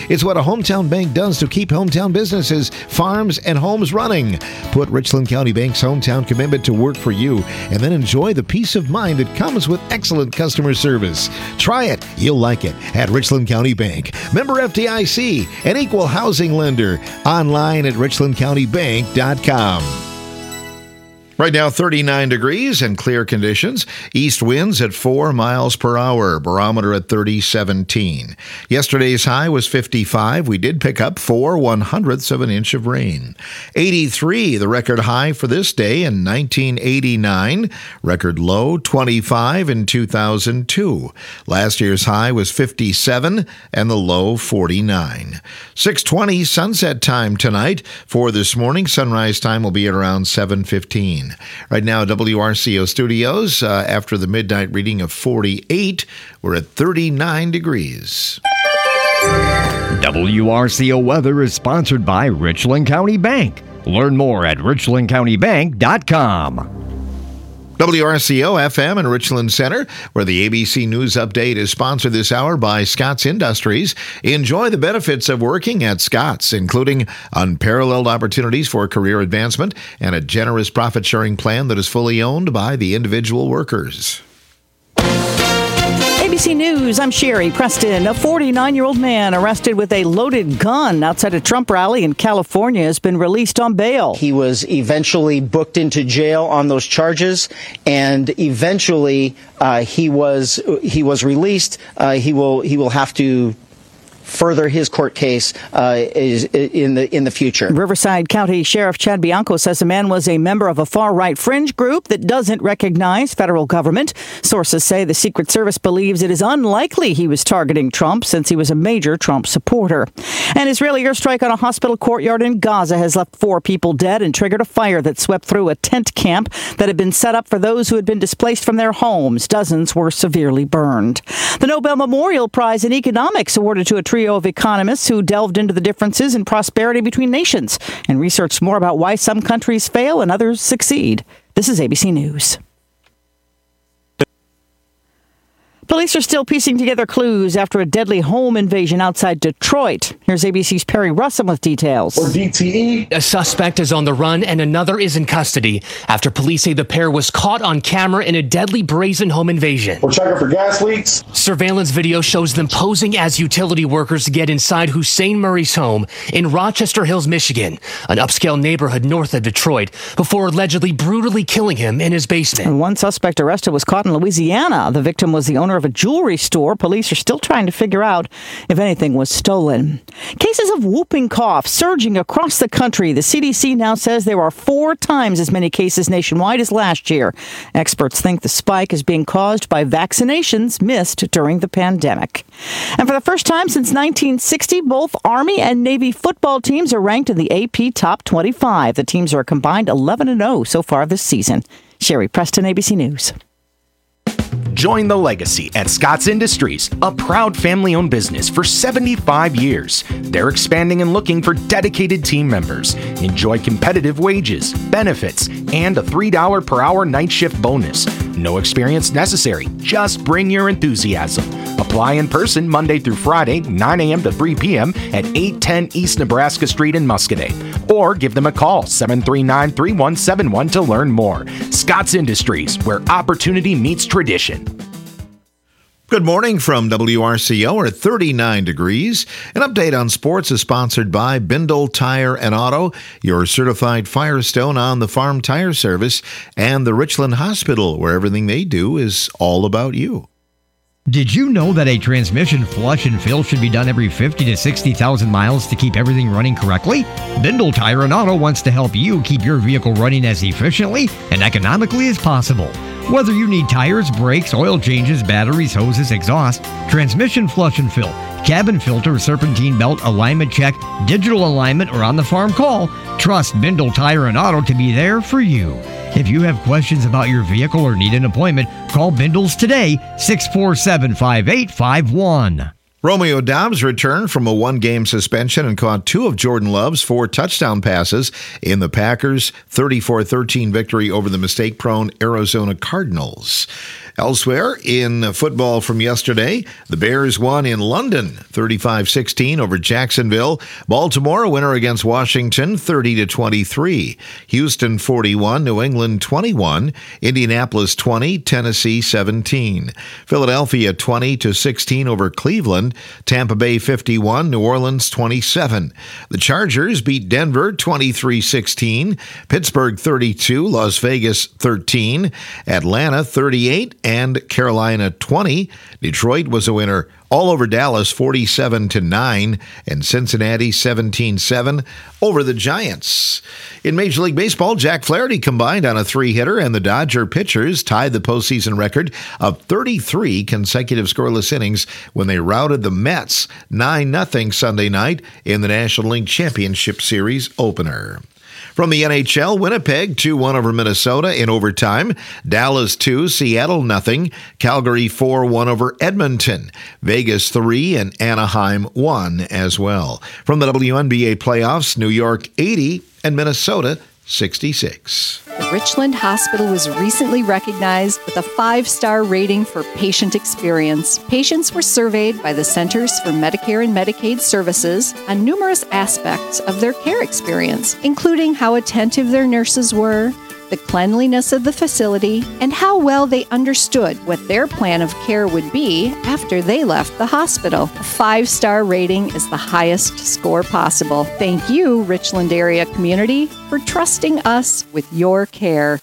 It's what a hometown bank does to keep hometown businesses, farms, and homes running. Put Richland County Bank's hometown commitment to work for you, and then enjoy the peace of mind that comes with excellent customer service. Try it. You'll like it at Richland County Bank. Member FDIC, an equal housing lender. Online at richlandcountybank.com. Right now, 39 degrees and clear conditions. East winds at 4 miles per hour. Barometer at 30.17. Yesterday's high was 55. We did pick up 4/100ths of an inch of rain. 83, the record high for this day in 1989. Record low, 25 in 2002. Last year's high was 57 and the low 49. 6:20 sunset time tonight. For this morning, sunrise time will be at around 7:15. Right now, WRCO Studios, after the midnight reading of 48, we're at 39 degrees. WRCO weather is sponsored by Richland County Bank. Learn more at richlandcountybank.com. WRCO FM in Richland Center, where the ABC News Update is sponsored this hour by Scott's Industries. Enjoy the benefits of working at Scott's, including unparalleled opportunities for career advancement and a generous profit-sharing plan that is fully owned by the individual workers. ABC News, I'm Sherry Preston. A 49-year-old man arrested with a loaded gun outside a Trump rally in California has been released on bail. He was eventually booked into jail on those charges, and eventually he was released. He will have to further his court case is in the future. Riverside County Sheriff Chad Bianco says the man was a member of a far-right fringe group that doesn't recognize federal government. Sources say the Secret Service believes it is unlikely he was targeting Trump since he was a major Trump supporter. An Israeli airstrike on a hospital courtyard in Gaza has left 4 people dead and triggered a fire that swept through a tent camp that had been set up for those who had been displaced from their homes. Dozens were severely burned. The Nobel Memorial Prize in Economics awarded to a trio of economists who delved into the differences in prosperity between nations and researched more about why some countries fail and others succeed. This is ABC News. Police are still piecing together clues after a deadly home invasion outside Detroit. Here's ABC's Perry Russom with details. Or DTE. A suspect is on the run and another is in custody after police say the pair was caught on camera in a deadly brazen home invasion. We're checking for gas leaks. Surveillance video shows them posing as utility workers to get inside Hussein Murray's home in Rochester Hills, Michigan, an upscale neighborhood north of Detroit, before allegedly brutally killing him in his basement. And one suspect arrested was caught in Louisiana. The victim was the owner of a jewelry store. Police are still trying to figure out if anything was stolen. Cases of whooping cough surging across the country. The CDC now says there are 4 times as many cases nationwide as last year. Experts think the spike is being caused by vaccinations missed during the pandemic. And for the first time since 1960, both Army and Navy football teams are ranked in the AP Top 25. The teams are a combined 11-0 so far this season. Sherry Preston, ABC News. Join the legacy at Scott's Industries, a proud family-owned business for 75 years. They're expanding and looking for dedicated team members. Enjoy competitive wages, benefits, and a $3 per hour night shift bonus. No experience necessary. Just bring your enthusiasm. Apply in person Monday through Friday, 9 a.m. to 3 p.m. at 810 East Nebraska Street in Muscoda. Or give them a call, 739-3171 to learn more. Scott's Industries, where opportunity meets tradition. Good morning from WRCO. We're at 39 degrees. An update on sports is sponsored by Bindle Tire and Auto, your certified Firestone on the farm tire service, and the Richland Hospital, where everything they do is all about you. Did you know that a transmission flush and fill should be done every 50 to 60,000 miles to keep everything running correctly? Bindle Tire and Auto wants to help you keep your vehicle running as efficiently and economically as possible. Whether you need tires, brakes, oil changes, batteries, hoses, exhaust, transmission flush and fill, cabin filter, serpentine belt, alignment check, digital alignment, or on the farm call, trust Bindle Tire and Auto to be there for you. If you have questions about your vehicle or need an appointment, call Bindles today, 647-5851. Romeo Dobbs returned from a 1-game suspension and caught 2 of Jordan Love's 4 touchdown passes in the Packers' 34-13 victory over the mistake-prone Arizona Cardinals. Elsewhere, in football from yesterday, the Bears won in London, 35-16 over Jacksonville. Baltimore, a winner against Washington, 30-23. Houston, 41. New England, 21. Indianapolis, 20. Tennessee, 17. Philadelphia, 20-16 over Cleveland. Tampa Bay, 51. New Orleans, 27. The Chargers beat Denver, 23-16. Pittsburgh, 32. Las Vegas, 13. Atlanta, 38. And Carolina 20. Detroit was a winner all over Dallas 47-9 and Cincinnati 17-7 over the Giants. In Major League Baseball, Jack Flaherty combined on a 3-hitter and the Dodger pitchers tied the postseason record of 33 consecutive scoreless innings when they routed the Mets 9-0 Sunday night in the National League Championship Series opener. From the NHL, Winnipeg 2-1 over Minnesota in overtime. Dallas 2, Seattle 0. Calgary 4-1 over Edmonton. Vegas 3 and Anaheim 1 as well. From the WNBA playoffs, New York 80 and Minnesota 66. The Richland Hospital was recently recognized with a 5-star rating for patient experience. Patients were surveyed by the Centers for Medicare and Medicaid Services on numerous aspects of their care experience, including how attentive their nurses were, the cleanliness of the facility, and how well they understood what their plan of care would be after they left the hospital. A 5-star rating is the highest score possible. Thank you, Richland area community, for trusting us with your care.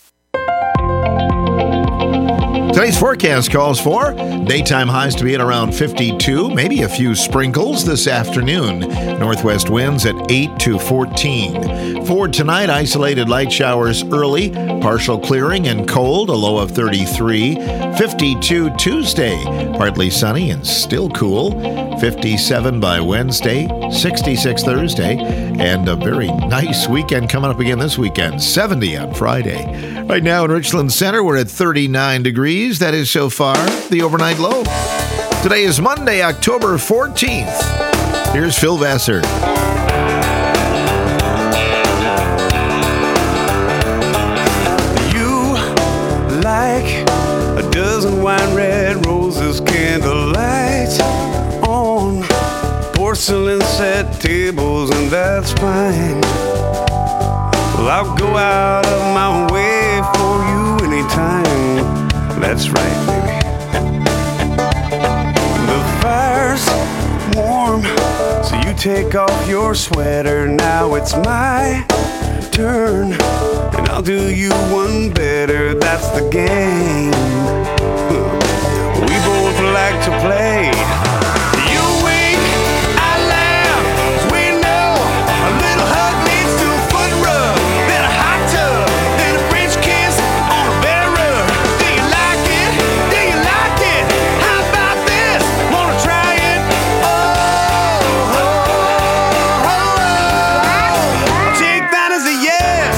Today's forecast calls for daytime highs to be at around 52, maybe a few sprinkles this afternoon. Northwest winds at 8 to 14. For tonight, isolated light showers early, partial clearing and cold, a low of 33. 52 Tuesday, partly sunny and still cool. 57 by Wednesday, 66 Thursday, and a very nice weekend coming up again this weekend, 70 on Friday. Right now in Richland Center, we're at 39 degrees. That is so far the overnight low. Today is Monday, October 14th. Here's Phil Vassar. You like a dozen wine red roses, candlelight on porcelain set tables, and that's fine. Well, I'll go out of my way for you anytime. That's right, baby. The fire's warm, so you take off your sweater. Now it's my turn, and I'll do you one better. That's the game we both like to play. You wink, I laugh, 'cause we know a little hug leads to a foot rub, then a hot tub, then a French kiss on a bear rug. Do you like it? Do you like it? How about this? Wanna try it? Oh, I'll take that as a yes.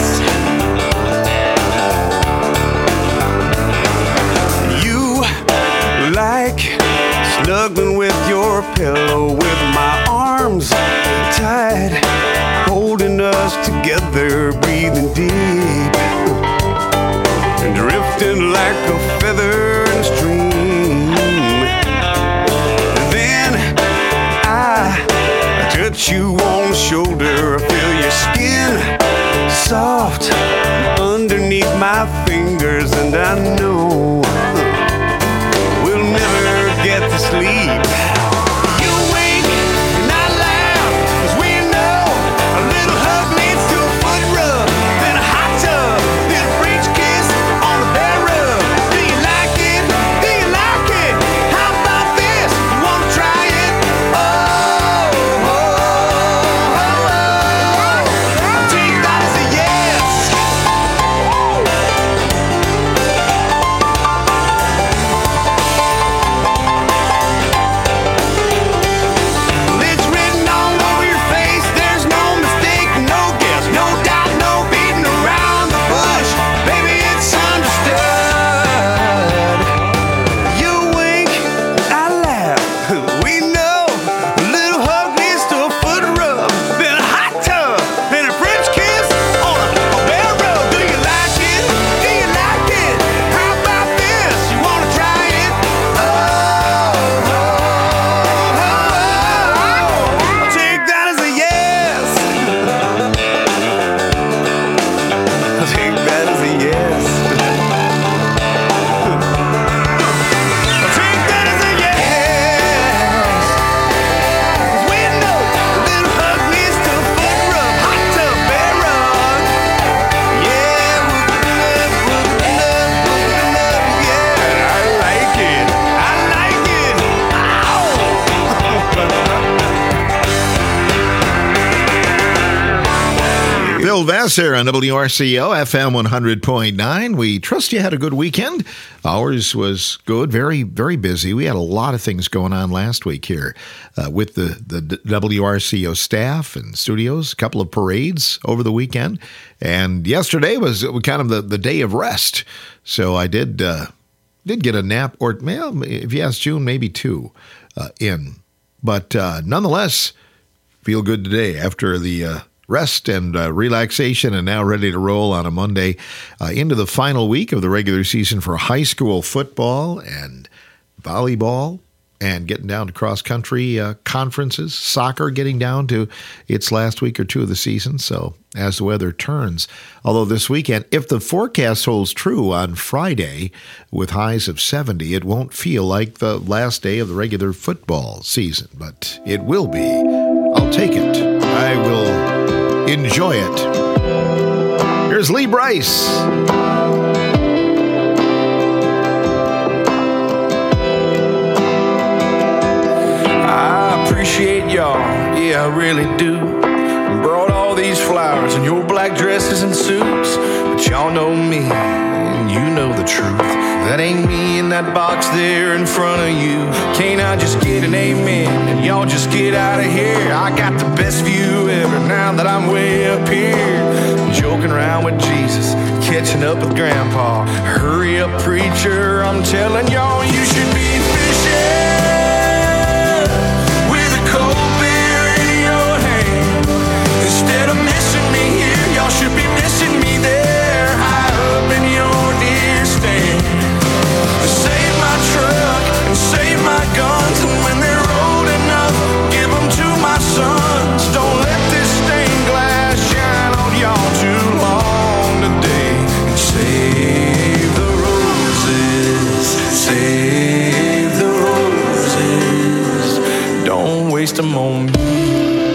You like snuggling with your pillow, with my arms tight, holding us together, breathing deep, and drifting like a feather in a stream. And then I touch you on the shoulder, feel your skin soft underneath my fingers, and I know we'll never get to sleep. You wink and I laugh, 'cause we know a little hug leads to a foot rub, then a hot tub, then a French kiss on the bear rug. Do you like it? Do you like it? How about this? You wanna try it? I'll take that as a yes. Bill Vassar on WRCO FM 100.9. We trust you had a good weekend. Ours was good, very, very busy. We had a lot of things going on last week here with the WRCO staff and studios, a couple of parades over the weekend. And yesterday was kind of the day of rest. So I did get a nap, or well, if you ask June, maybe two in. But nonetheless, feel good today after the rest and relaxation, and now ready to roll on a Monday into the final week of the regular season for high school football and volleyball, and getting down to cross-country conferences, soccer getting down to its last week or two of the season. So as the weather turns, although this weekend, if the forecast holds true on Friday with highs of 70, it won't feel like the last day of the regular football season, but it will be. I'll take it. I will enjoy it. Here's Lee Brice. I appreciate y'all, yeah, I really do. Brought all these flowers and your black dresses and suits, but y'all know me and you know the truth. That ain't me in that box there in front of you. Can't I just get an amen and y'all just get out of here? I got the best view ever now that I'm way up here, joking around with Jesus, catching up with Grandpa. Hurry up, preacher, I'm telling y'all you should be fishing with a cold beer in your hand. Instead of missing me here, y'all should be missing me there, high up in your deer stand. Save my truck and save my guns, and when they're old enough, give them to my sons. Don't let this stained glass shine on y'all too long today. And save the roses, save the roses. Don't waste them on me.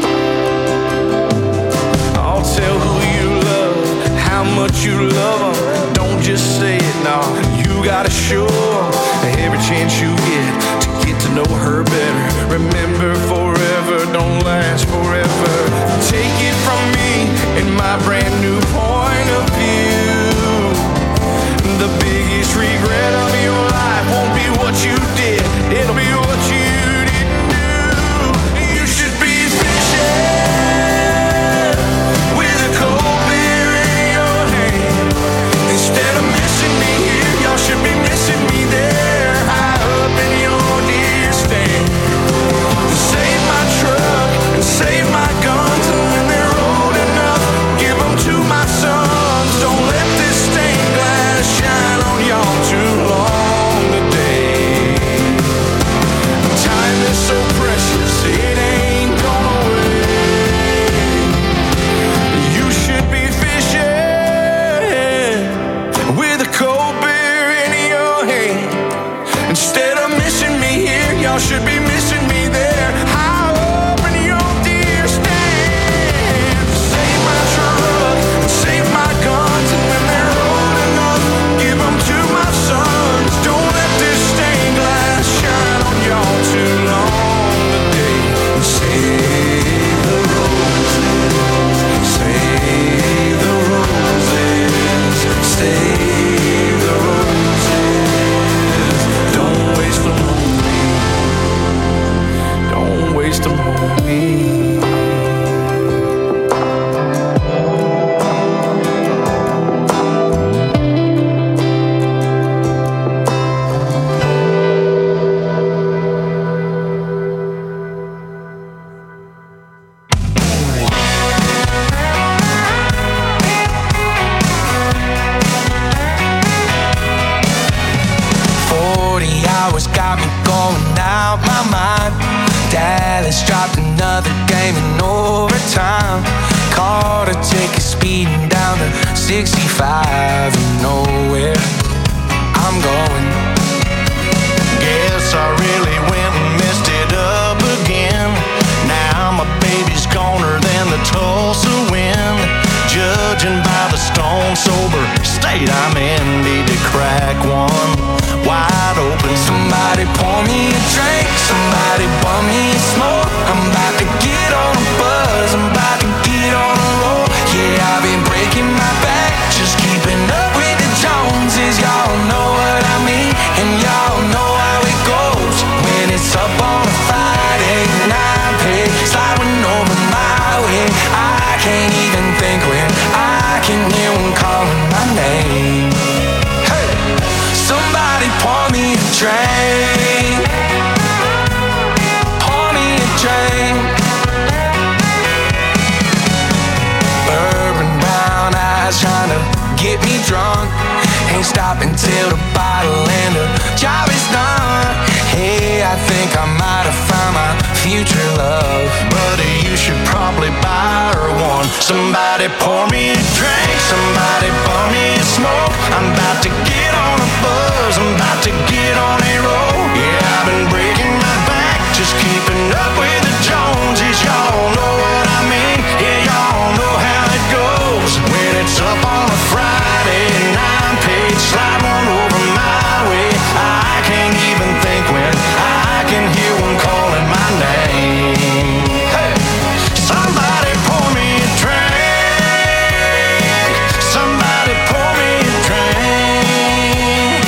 I'll tell who you love, how much you love them. Don't just say it, no, you gotta show every chance you get to know her better. Remember, forever don't last forever. Take it from me in my brand new point of view. The biggest regret of your life won't be what you did, it'll be what you didn't do. You should be fishing with a cold beer in your hand. Instead of missing me here, y'all should be missing me there, high up in your deer stand. Save my truck and save my guns, and when they're old enough, give them to my sons. Don't let this stained glass shine on y'all too long today. Time is so precious, it ain't gone away. You should be fishing with a cold beer in your hand. Instead of missing me here, y'all should be missing me there, high up in your deer stand. Save my truck and save my guns, and when they're old enough, give them to my sons. Don't let this stained glass shine on y'all too long today. Save the roses, save the roses, save the roses. Don't waste them on me, don't waste them on me. Got me going out my mind. Dallas dropped another game in overtime. Carter take it speeding down to 65 and nowhere I'm going. Guess I really went and messed it up again. Now my baby's goner than the Tulsa wind. Judging by the stone sober state I'm in, need to crack one wide open. Somebody pour me a drink, somebody bum me a smoke. I'm about to get on a buzz, I'm about to get on a roll. Yeah, I'll be can't even think when I can hear one calling my name. Hey, somebody pour me a drink. Pour me a drink. Bourbon brown eyes trying to get me drunk. Ain't stopping till the bottle and the job is done. Hey, I think I might have found my future love. Buddy, you should probably buy her one. Somebody pour me a drink. Somebody pour me a smoke. I'm about to get on a buzz. I'm about to get on a roll. Yeah, I've been breaking my back, just keeping up with the Joneses. Y'all know what I mean. Yeah, y'all know how it goes. When it's up on a Friday night, slide one over my way. I can't even think when I can hear one calling my name. Hey, somebody pour me a drink. Somebody pour me a drink.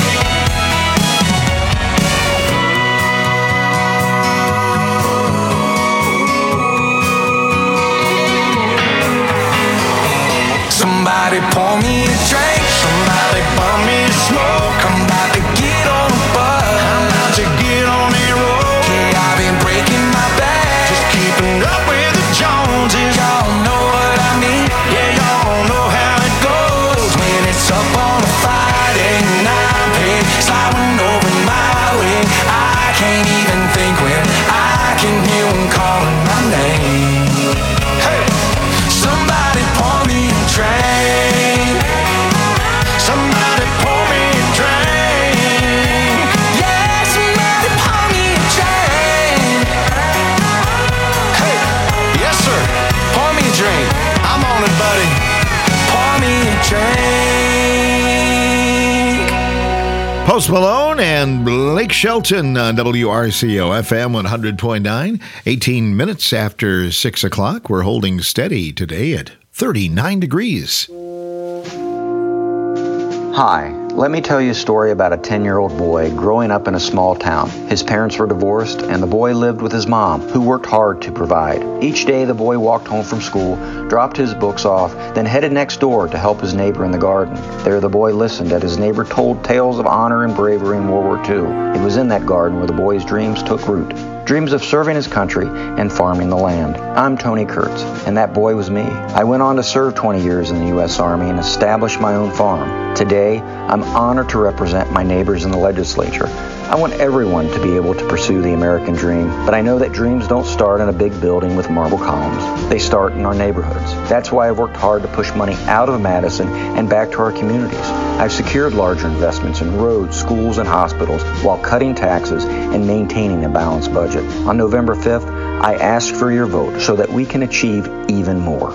Somebody pour me a drink. Somebody pour me a smoke. I'm about to get on a bus. I'm about to get on a roll. Yeah, I've been breaking my back, just keeping up with the Joneses. Y'all know what I mean. Yeah, y'all know how it goes. When it's up on a Friday night, hey, sliding over my way. I can't even think when I can hear one calling my name. Hey, somebody pour me a drink. Somebody pour me a drink. Yeah, somebody pour me a drink. Hey, yes sir, pour me a drink. I'm on it, buddy. Pour me a drink. Post Malone and Blake Shelton on WRCO FM 100.9. 18 minutes after 6 o'clock. We're holding steady today at 39 degrees. Hi, let me tell you a story about a 10-year-old boy growing up in a small town. His parents were divorced, and the boy lived with his mom, who worked hard to provide. Each day, the boy walked home from school, dropped his books off, then headed next door to help his neighbor in the garden. There, the boy listened as his neighbor told tales of honor and bravery in World War II. It was in that garden where the boy's dreams took root. Dreams of serving his country and farming the land. I'm Tony Kurtz, and that boy was me. I went on to serve 20 years in the U.S. Army and establish my own farm. Today, I'm honored to represent my neighbors in the legislature. I want everyone to be able to pursue the American dream, but I know that dreams don't start in a big building with marble columns. They start in our neighborhoods. That's why I've worked hard to push money out of Madison and back to our communities. I've secured larger investments in roads, schools, and hospitals while cutting taxes and maintaining a balanced budget. On November 5th, I ask for your vote so that we can achieve even more.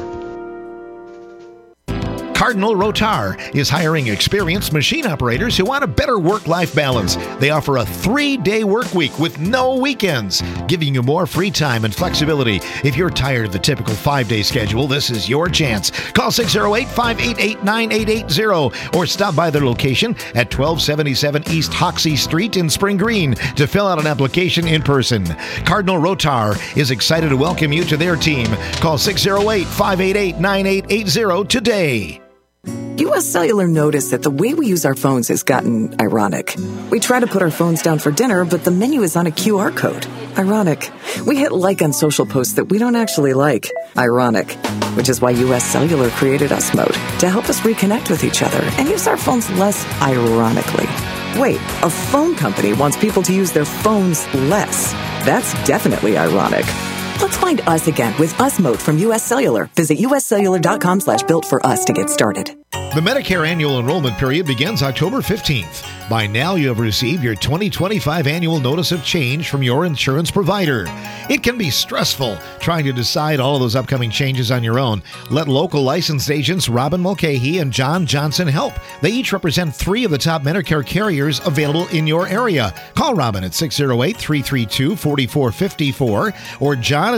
Cardinal Rotar is hiring experienced machine operators who want a better work-life balance. They offer a 3-day work week with no weekends, giving you more free time and flexibility. If you're tired of the typical 5-day schedule, this is your chance. Call 608-588-9880 or stop by their location at 1277 East Hoxie Street in Spring Green to fill out an application in person. Cardinal Rotar is excited to welcome you to their team. Call 608-588-9880 today. U.S. Cellular noticed that the way we use our phones has gotten ironic. We try to put our phones down for dinner, but the menu is on a QR code. Ironic. We hit like on social posts that we don't actually like. Ironic. Which is why U.S. Cellular created Us Mode to help us reconnect with each other and use our phones less ironically. Wait, a phone company wants people to use their phones less. That's definitely ironic. Let's find us again with Us Mode from U.S. Cellular. Visit uscellular.com/built-for-us to get started. The Medicare annual enrollment period begins October 15th. By now, you have received your 2025 annual notice of change from your insurance provider. It can be stressful trying to decide all of those upcoming changes on your own. Let local licensed agents Robin Mulcahy and John Johnson help. They each represent 3 of the top Medicare carriers available in your area. Call Robin at 608-332-4454 or John at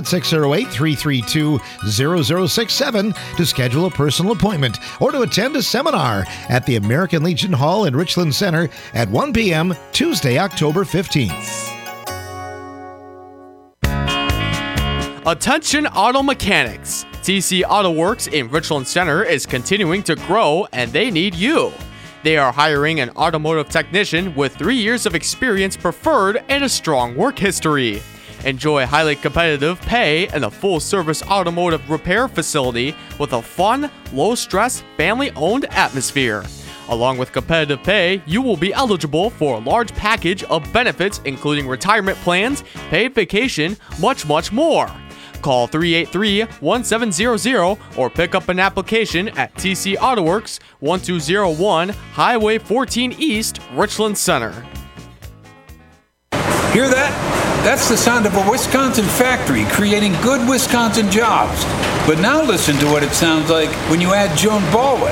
608-332-0067 to schedule a personal appointment or to attend a seminar at the American Legion Hall in Richland Center at 1 p.m. Tuesday, October 15th. Attention auto mechanics. TC Auto Works in Richland Center is continuing to grow, and they need you. They are hiring an automotive technician with 3 years of experience preferred and a strong work history. Enjoy highly competitive pay and a full-service automotive repair facility with a fun, low-stress, family-owned atmosphere. Along with competitive pay, you will be eligible for a large package of benefits including retirement plans, paid vacation, much more. Call 383-1700 or pick up an application at TC Auto Works, 1201 Highway 14 East, Richland Center. Hear that? That's the sound of a Wisconsin factory creating good Wisconsin jobs. But now listen to what it sounds like when you add Joan Ballway.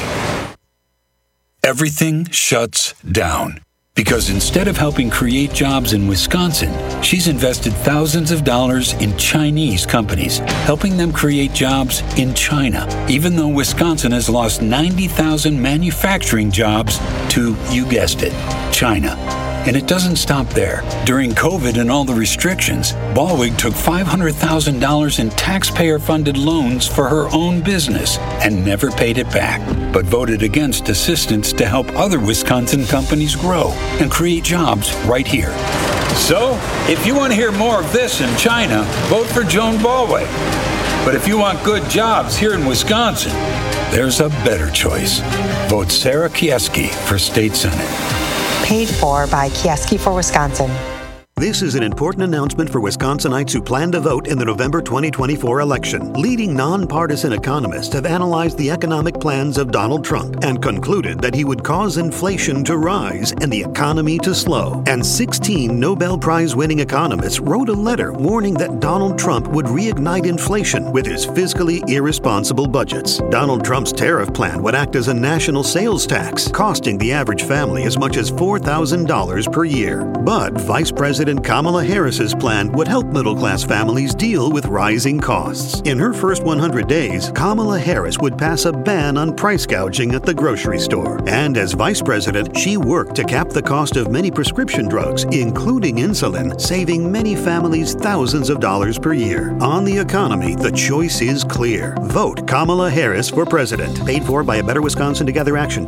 Everything shuts down. Because instead of helping create jobs in Wisconsin, she's invested thousands of dollars in Chinese companies, helping them create jobs in China, even though Wisconsin has lost 90,000 manufacturing jobs to, you guessed it, China. And it doesn't stop there. During COVID and all the restrictions, Ballwig took $500,000 in taxpayer-funded loans for her own business and never paid it back, but voted against assistance to help other Wisconsin companies grow and create jobs right here. So, if you want to hear more of this in China, vote for Joan Ballwig. But if you want good jobs here in Wisconsin, there's a better choice. Vote Sarah Kieski for State Senate. Paid for by Kieski for Wisconsin. This is an important announcement for Wisconsinites who plan to vote in the November 2024 election. Leading nonpartisan economists have analyzed the economic plans of Donald Trump and concluded that he would cause inflation to rise and the economy to slow. And 16 Nobel Prize-winning economists wrote a letter warning that Donald Trump would reignite inflation with his fiscally irresponsible budgets. Donald Trump's tariff plan would act as a national sales tax, costing the average family as much as $4,000 per year. But Vice President Kamala Harris's plan would help middle-class families deal with rising costs. In her first 100 days, Kamala Harris would pass a ban on price gouging at the grocery store. And as vice president, she worked to cap the cost of many prescription drugs, including insulin, saving many families thousands of dollars per year. On the economy, the choice is clear. Vote Kamala Harris for president. Paid for by a Better Wisconsin Together Action,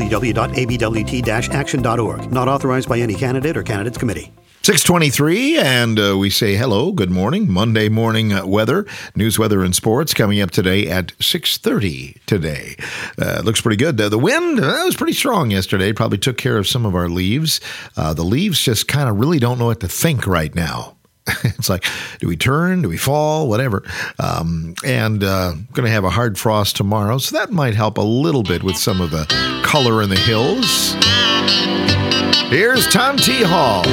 www.abwt-action.org. Not authorized by any candidate or candidates committee. 6:23, and we say hello, good morning, Monday morning weather, news, weather, and sports coming up today at 6:30 today. Looks pretty good. The wind was pretty strong yesterday, probably took care of some of our leaves. The leaves just kind of really don't know what to think right now. It's like, do we turn? Do we fall? Whatever. And going to have a hard frost tomorrow, so that might help a little bit with some of the color in the hills. Here's Tom T. Hall.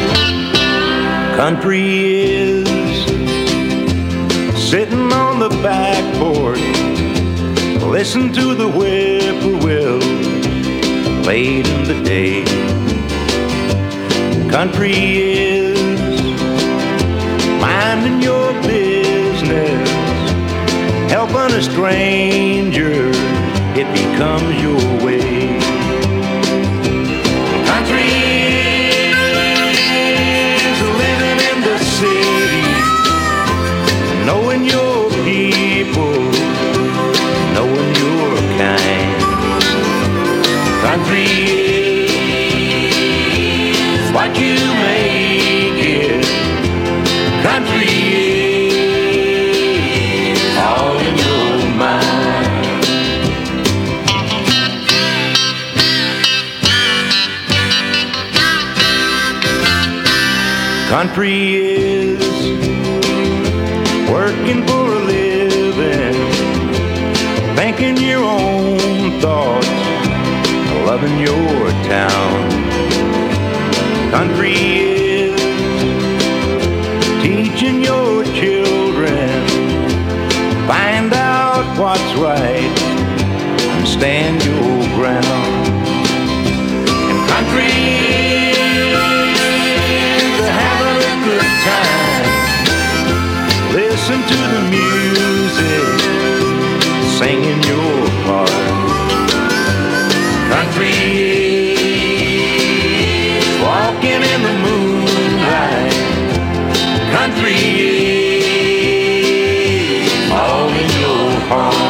Country is sitting on the back porch. Listen to the whippoorwill late in the day. Country is minding your business, helping a stranger, it becomes your way. Country knowing your people, knowing your kind. Country is what you make it. Country is all in your mind. Country is working for a living, thinking your own thoughts, loving your town. Country is teaching your children, find out what's right and stand your ground. And country is having a good time. Listen to the music, singing your part. Country is walking in the moonlight. Country is all in your heart.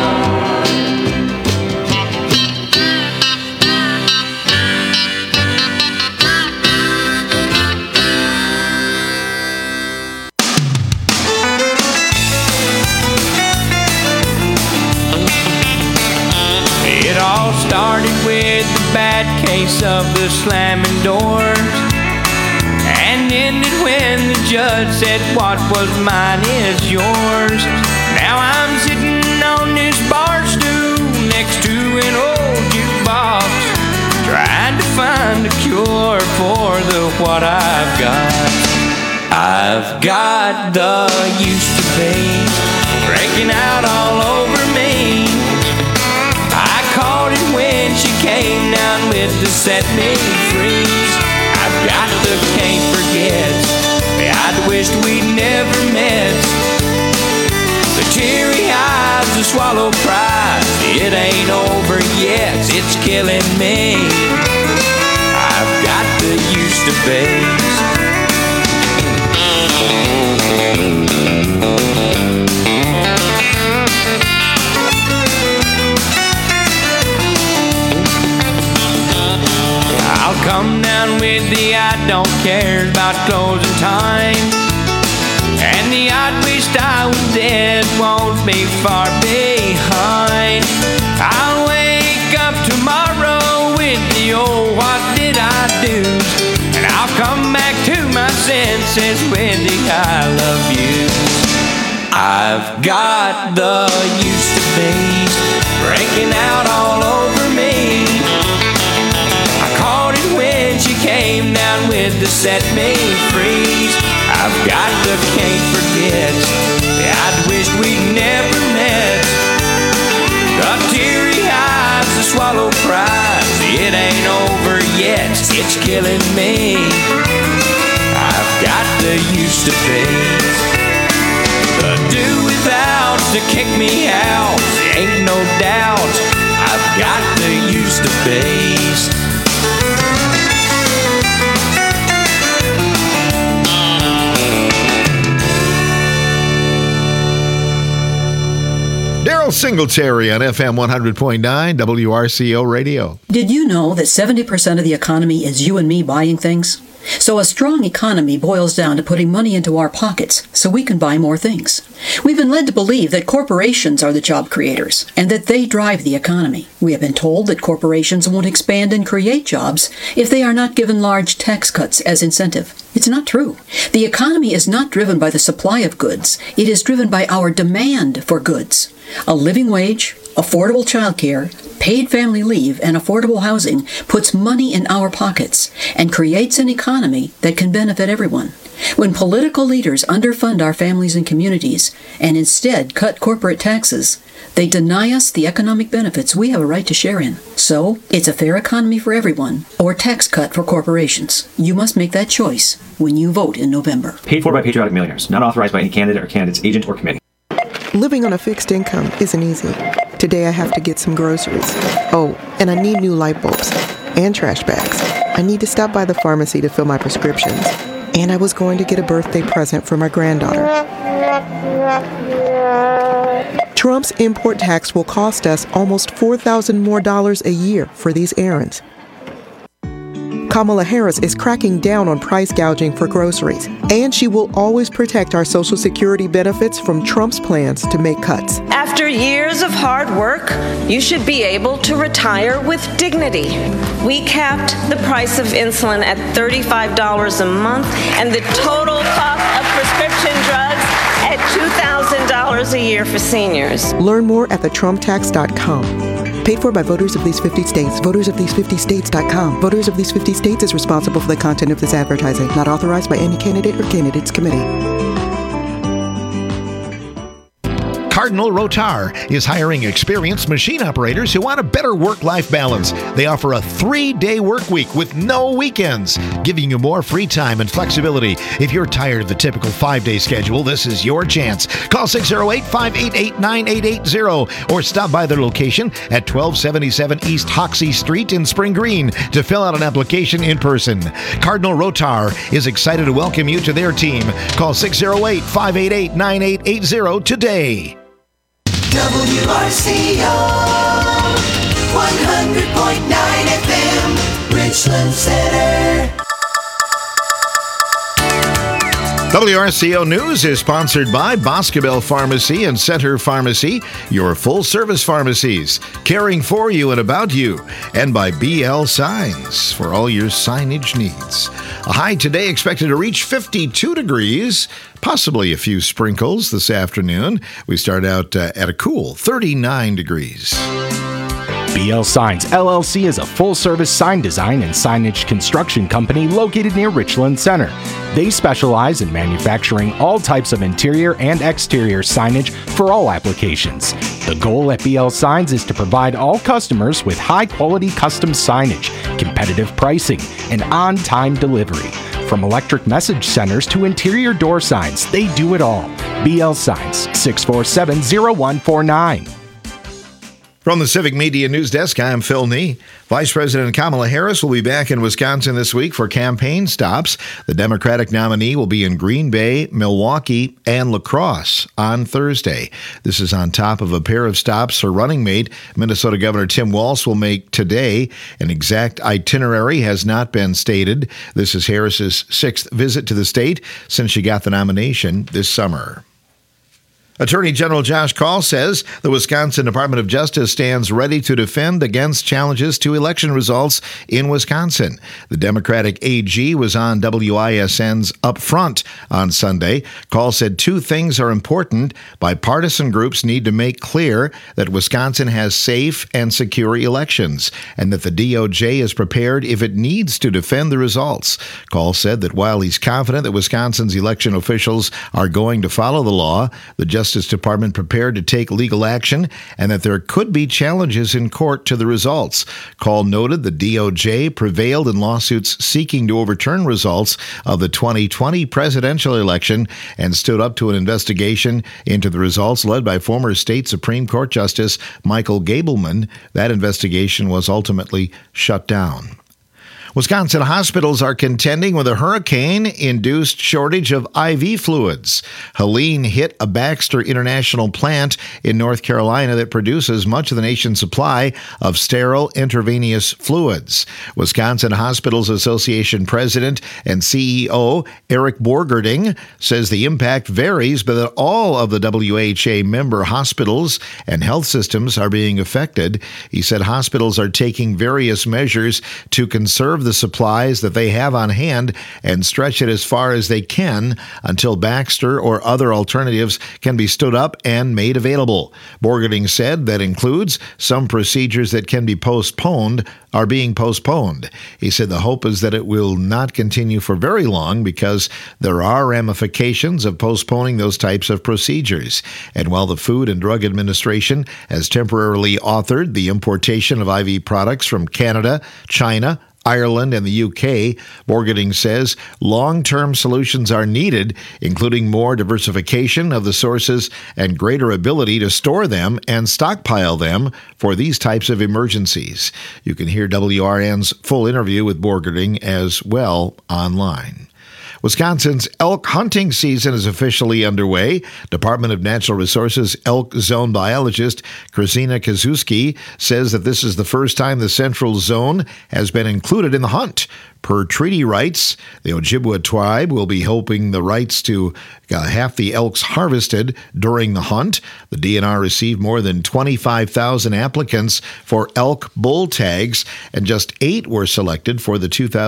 bad case of the slamming doors, and ended when the judge said what was mine is yours. Now I'm sitting on this bar stool next to an old jukebox, trying to find a cure for the what I've got. I've got the used to be breaking out all over me. I caught it when she came down with the set me free. I've got the can't forget, I'd wished we'd never met. The teary eyes, the swallow pride, it ain't over yet, it's killing me. I've got the used to be. I'll come down with the I don't care about closing time, and the I'd wished I was dead won't be far behind. I'll wake up tomorrow with the old what did I do, and I'll come back to my senses with the I love you. I've got the used to be breaking out all over me. I caught it when she came down with the set me free. I've got the can't forget, I'd wished we'd never met. The teary eyes, the swallow pride, it ain't over yet, it's killing me. I've got the used to be. The do without to kick me out, ain't no doubt, I've got the used to be. Daryl Singletary on FM 100.9 WRCO Radio. Did you know that 70% of the economy is you and me buying things? So a strong economy boils down to putting money into our pockets so we can buy more things. We've been led to believe that corporations are the job creators and that they drive the economy. We have been told that corporations won't expand and create jobs if they are not given large tax cuts as incentive. It's not true. The economy is not driven by the supply of goods. It is driven by our demand for goods. A living wage, affordable childcare, paid family leave, and affordable housing puts money in our pockets and creates an economy that can benefit everyone. When political leaders underfund our families and communities and instead cut corporate taxes, they deny us the economic benefits we have a right to share in. So, it's a fair economy for everyone or tax cut for corporations. You must make that choice when you vote in November. Paid for by Patriotic Millionaires. Not authorized by any candidate or candidate's agent or committee. Living on a fixed income isn't easy. Today I have to get some groceries. Oh, and I need new light bulbs and trash bags. I need to stop by the pharmacy to fill my prescriptions. And I was going to get a birthday present for my granddaughter. Trump's import tax will cost us almost $4,000 more a year for these errands. Kamala Harris is cracking down on price gouging for groceries, and she will always protect our Social Security benefits from Trump's plans to make cuts. After years of hard work, you should be able to retire with dignity. We capped the price of insulin at $35 a month and the total cost of prescription drugs at $2,000 a year for seniors. Learn more at thetrumptax.com. Paid for by voters of these 50 states. VotersOfThese50States.com. Voters of these 50 states is responsible for the content of this advertising. Not authorized by any candidate or candidates committee. Cardinal Rotar is hiring experienced machine operators who want a better work-life balance. They offer a 3-day work week with no weekends, giving you more free time and flexibility. If you're tired of the typical 5-day schedule, this is your chance. Call 608-588-9880 or stop by their location at 1277 East Hoxie Street in Spring Green to fill out an application in person. Cardinal Rotar is excited to welcome you to their team. Call 608-588-9880 today. WRCO 100.9 FM, Richland Center. WRCO News is sponsored by Boscobel Pharmacy and Center Pharmacy, your full-service pharmacies, caring for you and about you, and by BL Signs for all your signage needs. A high today expected to reach 52 degrees, possibly a few sprinkles this afternoon. We start out at a cool 39 degrees. BL Signs LLC is a full-service sign design and signage construction company located near Richland Center. They specialize in manufacturing all types of interior and exterior signage for all applications. The goal at BL Signs is to provide all customers with high-quality custom signage, competitive pricing, and on-time delivery. From electric message centers to interior door signs, they do it all. BL Signs, 647-0149. From the Civic Media News Desk, I'm Phil Nee. Vice President Kamala Harris will be back in Wisconsin this week for campaign stops. The Democratic nominee will be in Green Bay, Milwaukee, and La Crosse on Thursday. This is on top of a pair of stops her running mate, Minnesota Governor Tim Walz, will make today. An exact itinerary has not been stated. This is Harris's sixth visit to the state since she got the nomination this summer. Attorney General Josh Kaul says the Wisconsin Department of Justice stands ready to defend against challenges to election results in Wisconsin. The Democratic AG was on WISN's Up Front on Sunday. Kaul said two things are important. Bipartisan groups need to make clear that Wisconsin has safe and secure elections, and that the DOJ is prepared if it needs to defend the results. Kaul said that while he's confident that Wisconsin's election officials are going to follow the law, the Justice Department prepared to take legal action, and that there could be challenges in court to the results. Kaul noted the DOJ prevailed in lawsuits seeking to overturn results of the 2020 presidential election and stood up to an investigation into the results led by former state Supreme Court Justice Michael Gableman. That investigation was ultimately shut down. Wisconsin hospitals are contending with a hurricane-induced shortage of IV fluids. Helene hit a Baxter International plant in North Carolina that produces much of the nation's supply of sterile intravenous fluids. Wisconsin Hospitals Association President and CEO Eric Borgerding says the impact varies, but that all of the WHA member hospitals and health systems are being affected. He said hospitals are taking various measures to conserve the supplies that they have on hand and stretch it as far as they can until Baxter or other alternatives can be stood up and made available. Borgerding said that includes some procedures that can be postponed are being postponed. He said the hope is that it will not continue for very long because there are ramifications of postponing those types of procedures. And while the Food and Drug Administration has temporarily authored the importation of IV products from Canada, China, Ireland, and the UK, Borgerding says long-term solutions are needed, including more diversification of the sources and greater ability to store them and stockpile them for these types of emergencies. You can hear WRN's full interview with Borgerding as well online. Wisconsin's elk hunting season is officially underway. Department of Natural Resources elk zone biologist Krzyna Kazuski says that this is the first time the Central Zone has been included in the hunt. Per treaty rights, the Ojibwa tribe will be hoping the rights to half the elks harvested during the hunt. The DNR received more than 25,000 applicants for elk bull tags, and just 8 were selected for the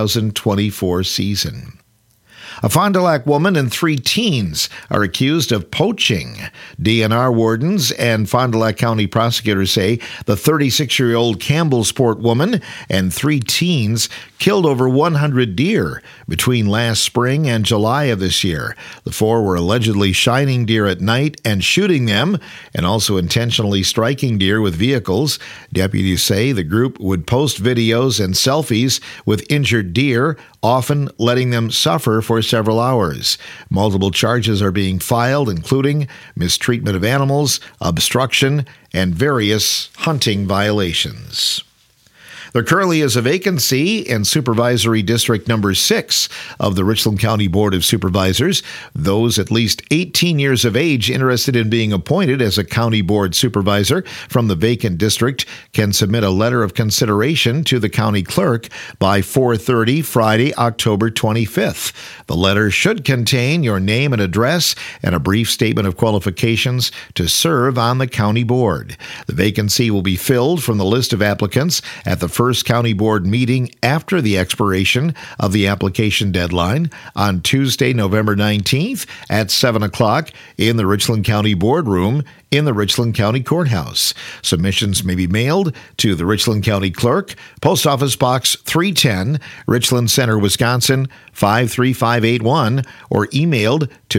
2024 season. A Fond du Lac woman and 3 teens are accused of poaching. DNR wardens and Fond du Lac County prosecutors say the 36-year-old Campbellsport woman and 3 teens killed over 100 deer between last spring and July of this year. The 4 were allegedly shining deer at night and shooting them, and also intentionally striking deer with vehicles. Deputies say the group would post videos and selfies with injured deer, often letting them suffer for several hours. Multiple charges are being filed, including mistreatment of animals, obstruction, and various hunting violations. There currently is a vacancy in Supervisory District Number 6 of the Richland County Board of Supervisors. Those at least 18 years of age interested in being appointed as a county board supervisor from the vacant district can submit a letter of consideration to the county clerk by 4:30 Friday, October 25th. The letter should contain your name and address and a brief statement of qualifications to serve on the county board. The vacancy will be filled from the list of applicants at the first county board meeting after the expiration of the application deadline on Tuesday, November 19th at 7 o'clock in the Richland County Boardroom in the Richland County Courthouse. Submissions may be mailed to the Richland County Clerk, Post Office Box 310, Richland Center, Wisconsin 53581, or emailed to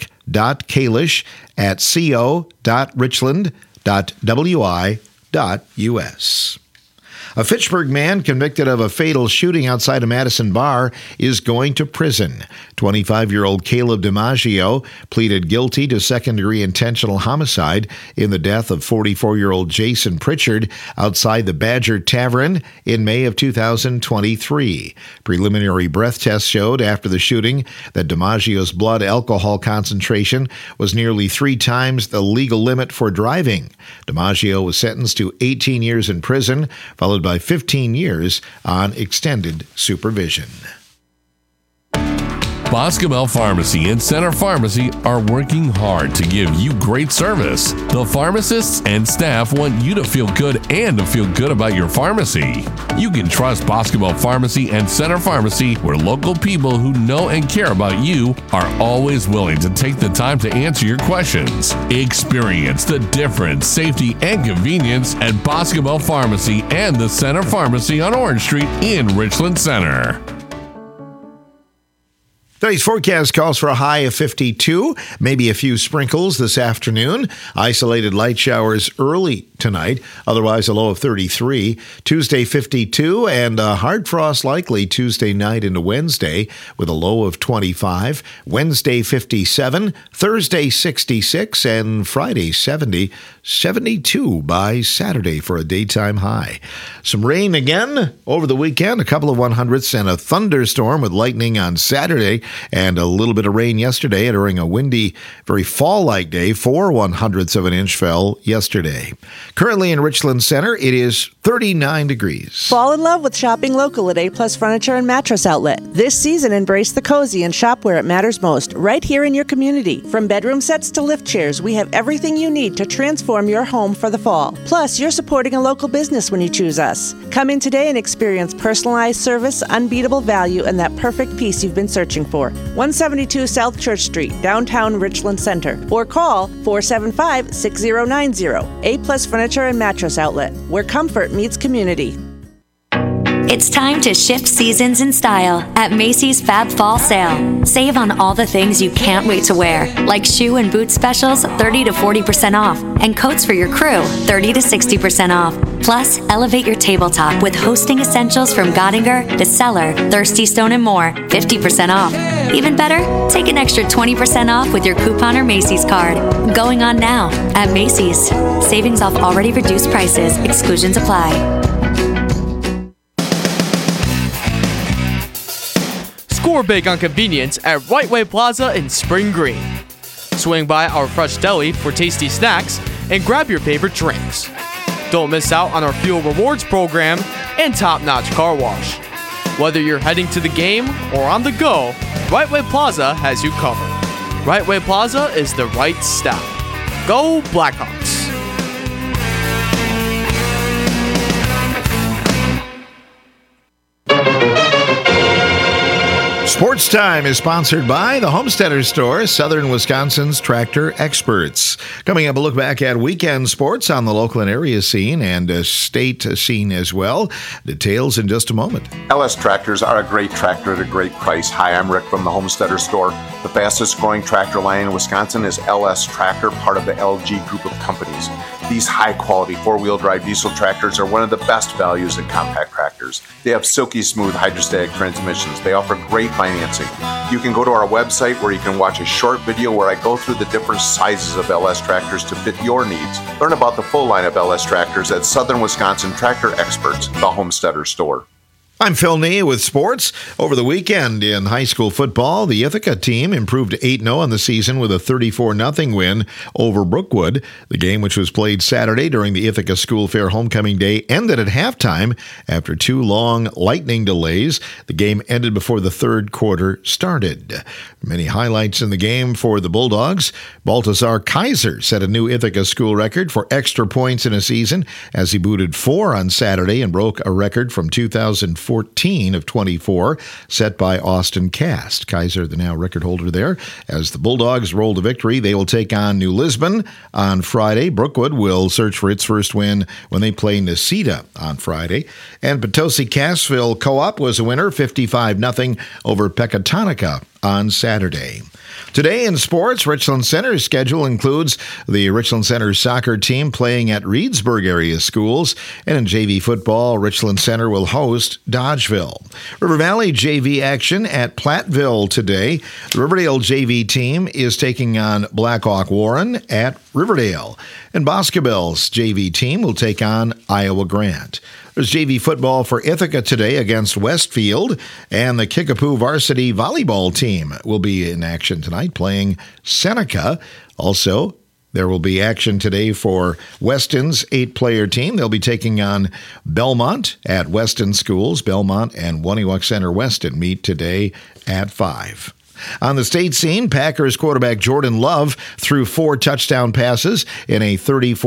derek.kalish@co.richland.wi.us. A Fitchburg man convicted of a fatal shooting outside a Madison bar is going to prison. 25-year-old Caleb DiMaggio pleaded guilty to second-degree intentional homicide in the death of 44-year-old Jason Pritchard outside the Badger Tavern in May of 2023. Preliminary breath tests showed after the shooting that DiMaggio's blood alcohol concentration was nearly 3 times the legal limit for driving. DiMaggio was sentenced to 18 years in prison, followed by 15 years on extended supervision. Boscobel Pharmacy and Center Pharmacy are working hard to give you great service. The pharmacists and staff want you to feel good and to feel good about your pharmacy. You can trust Boscobel Pharmacy and Center Pharmacy, where local people who know and care about you are always willing to take the time to answer your questions. Experience the difference, safety, and convenience at Boscobel Pharmacy and the Center Pharmacy on Orange Street in Richland Center. Today's forecast calls for a high of 52, maybe a few sprinkles this afternoon. Isolated light showers early tonight, otherwise a low of 33. Tuesday 52 and a hard frost likely Tuesday night into Wednesday with a low of 25. Wednesday 57, Thursday 66, and Friday 70. 72 by Saturday for a daytime high. Some rain again over the weekend, a couple of 100ths and a thunderstorm with lightning on Saturday, and a little bit of rain yesterday during a windy, very fall-like day. 4 100ths of an inch fell yesterday. Currently in Richland Center, it is 39 degrees. Fall in love with shopping local at A-Plus Furniture and Mattress Outlet. This season, embrace the cozy and shop where it matters most, right here in your community. From bedroom sets to lift chairs, we have everything you need to transform your home for the fall. Plus, you're supporting a local business when you choose us. Come in today and experience personalized service, unbeatable value, and that perfect piece you've been searching for. 172 South Church Street, downtown Richland Center. Or call 475-6090. A-Plus Furniture and Mattress Outlet, where comfort meets community. It's time to shift seasons in style at Macy's Fab Fall Sale. Save on all the things you can't wait to wear, like shoe and boot specials 30 to 40% off, and coats for your crew 30 to 60% off. Plus, elevate your tabletop with hosting essentials from Gottinger, The Cellar, Thirsty Stone, and more 50% off. Even better, take an extra 20% off with your coupon or Macy's card. Going on now at Macy's. Savings off already reduced prices. Exclusions apply. Score big on convenience at Right Way Plaza in Spring Green. Swing by our fresh deli for tasty snacks and grab your favorite drinks. Don't miss out on our Fuel Rewards program and top-notch car wash. Whether you're heading to the game or on the go, Right Way Plaza has you covered. Right Way Plaza is the right stop. Go Blackhawks! Sports Time is sponsored by the Homesteader Store, Southern Wisconsin's tractor experts. Coming up, a look back at weekend sports on the local and area scene and state scene as well. Details in just a moment. LS Tractors are a great tractor at a great price. Hi, I'm Rick from the Homesteader Store. The fastest growing tractor line in Wisconsin is LS Tractor, part of the LG group of companies. These high-quality four-wheel drive diesel tractors are one of the best values in compact tractors. They have silky smooth hydrostatic transmissions. They offer great financing. You can go to our website where you can watch a short video where I go through the different sizes of LS tractors to fit your needs. Learn about the full line of LS tractors at Southern Wisconsin Tractor Experts, the Homesteader Store. I'm Phil Nee with sports. Over the weekend in high school football, the Ithaca team improved to 8-0 on the season with a 34-0 win over Brookwood. The game, which was played Saturday during the Ithaca School Fair homecoming day, ended at halftime after 2 long lightning delays. The game ended before the third quarter started. Many highlights in the game for the Bulldogs. Baltazar Kaiser set a new Ithaca school record for extra points in a season as he booted 4 on Saturday and broke a record from 2014 of 24 set by Austin Cast. Kaiser, the now record holder there. As the Bulldogs roll to victory, they will take on New Lisbon on Friday. Brookwood will search for its first win when they play Necedah on Friday. And Potosi-Cassville Co-op was a winner, 55-0 over Pecatonica on Saturday. Today in sports, Richland Center's schedule includes the Richland Center soccer team playing at Reedsburg area schools, and in JV football, Richland Center will host Dodgeville. River Valley JV action at Platteville today. The Riverdale JV team is taking on Blackhawk Warren at Riverdale, and Boscobel's JV team will take on Iowa Grant. There's JV football for Ithaca today against Westfield, and the Kickapoo varsity volleyball team will be in action tonight playing Seneca. Also, there will be action today for Weston's 8-player team. They'll be taking on Belmont at Weston Schools. Belmont and Waniwak Center Weston meet today at 5. On the state scene, Packers quarterback Jordan Love threw 4 touchdown passes in a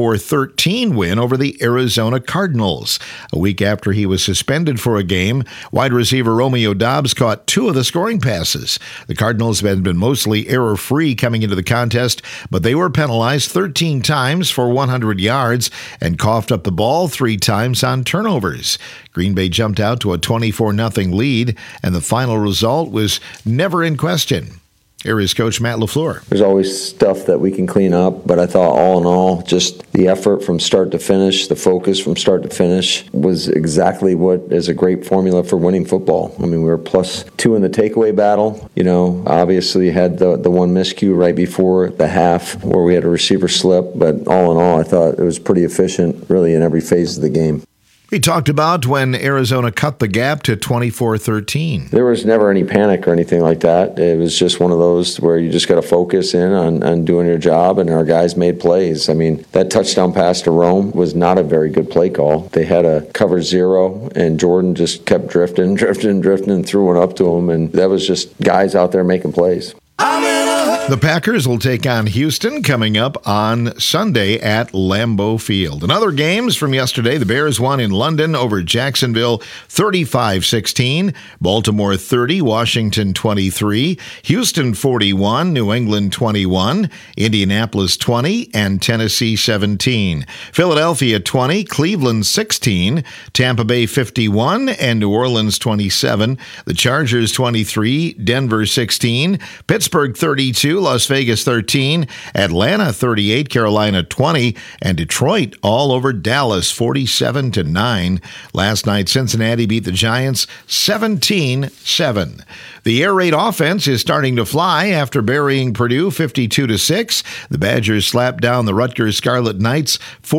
34-13 win over the Arizona Cardinals. A week after he was suspended for a game, wide receiver Romeo Dobbs caught 2 of the scoring passes. The Cardinals had been mostly error-free coming into the contest, but they were penalized 13 times for 100 yards and coughed up the ball 3 times on turnovers. Green Bay jumped out to a 24-0 lead, and the final result was never in question. Aries coach Matt LaFleur. There's always stuff that we can clean up, but I thought all in all, just the effort from start to finish, the focus from start to finish was exactly what is a great formula for winning football. I mean, we were +2 in the takeaway battle. You know, obviously had the one miscue right before the half where we had a receiver slip, but all in all, I thought it was pretty efficient really in every phase of the game. He talked about when Arizona cut the gap to 24-13. There was never any panic or anything like that. It was just one of those where you just got to focus in on doing your job, and our guys made plays. I mean, that touchdown pass to Rome was not a very good play call. They had a cover 0, and Jordan just kept drifting, and threw one up to him, and that was just guys out there making plays. The Packers will take on Houston coming up on Sunday at Lambeau Field. In other games from yesterday, the Bears won in London over Jacksonville 35-16, Baltimore 30, Washington 23, Houston 41, New England 21, Indianapolis 20, and Tennessee 17. Philadelphia 20, Cleveland 16, Tampa Bay 51, and New Orleans 27. The Chargers 23, Denver 16, Pittsburgh 32, Las Vegas 13, Atlanta 38, Carolina 20, and Detroit all over Dallas 47-9. Last night, Cincinnati beat the Giants 17-7. The air raid offense is starting to fly after burying Purdue 52-6. The Badgers slapped down the Rutgers Scarlet Knights